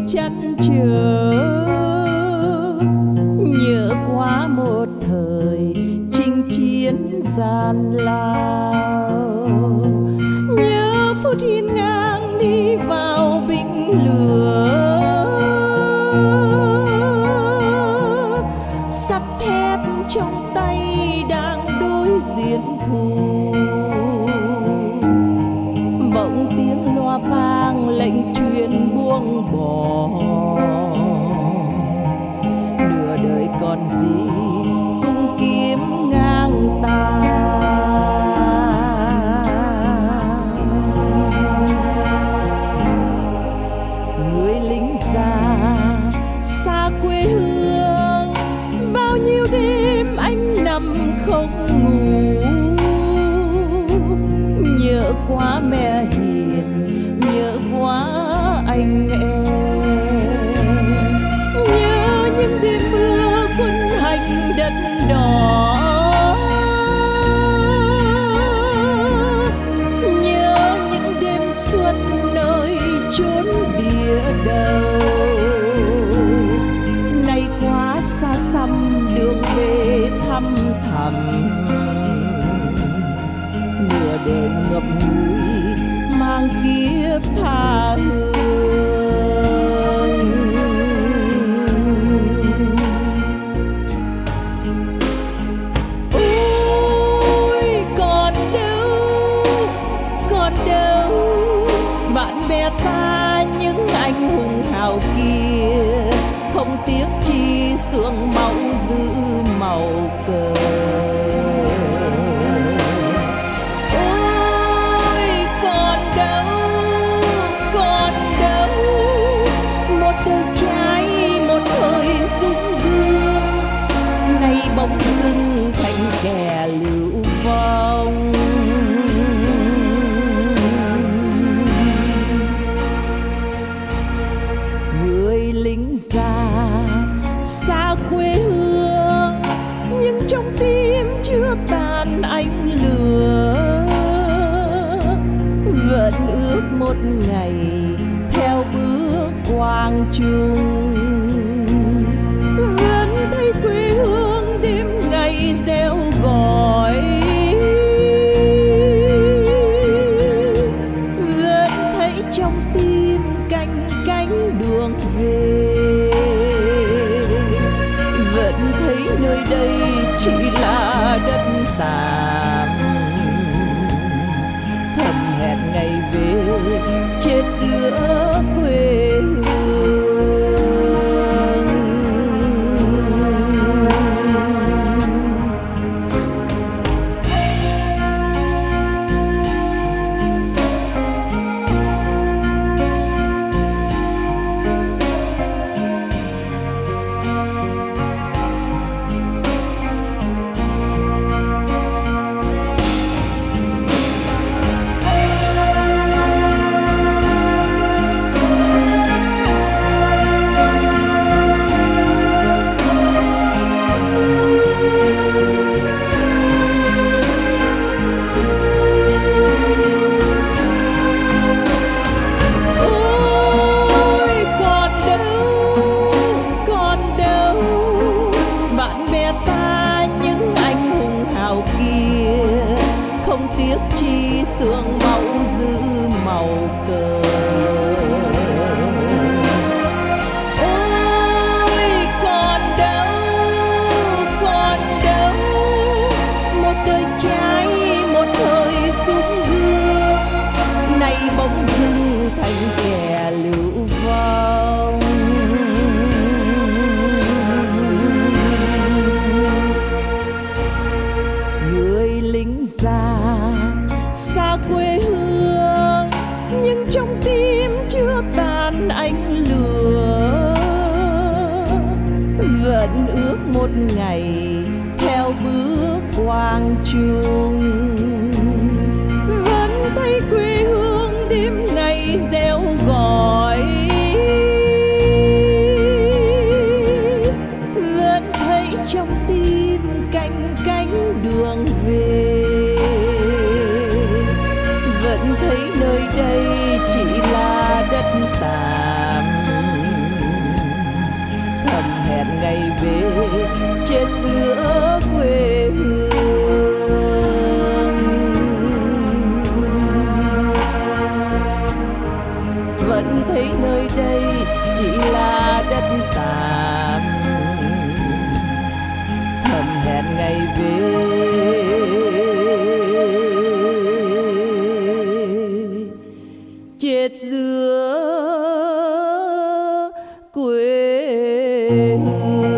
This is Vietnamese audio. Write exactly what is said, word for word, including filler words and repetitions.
chăn trở, nhớ qua một thời chinh chiến gian lao, nhớ phút hiên ngang đi vào binh lửa, sắt thép trong tay đang đối diện thù. Bỗng tiếng loa vang lệnh truyền buông bỏ, nửa đời còn gì cung kiếm ngang ta. Người lính già xa quê hương, bao nhiêu đêm anh nằm không ngủ, nhớ quá mẹ hiền, nhớ quá anh em, nhớ những đêm mưa quân hành đất đỏ, nhớ những đêm xuân nơi chốn địa đầu. Nay quá xa xăm đường về thăm thẳm, nửa đời ngậm ngùi mang kiếp tha hương. Ôi còn đâu, còn đâu bạn bè ta những anh hùng hào kia, không tiếc chi xương máu giữ màu cờ. Bỗng dưng thành kẻ lưu vong, người lính già xa quê hương, nhưng trong tim chưa tàn ánh lửa, vẫn ước một ngày theo bước quang trung, vẫn thấy quê hương đêm ngày reo gọi, vẫn thấy trong tim canh cánh đường về, vẫn thấy nơi đây chỉ là đất tạm, thầm hẹn ngày về chết giữa quê hương. Không tiếc chi xương máu giữ màu cờ. Ôi còn đâu, còn đâu một đời trai, một thời sung gương, nay bỗng dưng thành kẻ lưu vong. Người lính già xa quê hương, nhưng trong tim chưa tàn ánh lửa, vẫn ước một ngày theo bước quang trung, vẫn thấy quê hương đêm ngày reo gọi, vẫn thấy trong tim canh cánh đường về, vẫn thấy nơi đây chỉ là đất tạm, nơi đây chỉ là đất tạm, thầm hẹn ngày về chết giữa quê hương.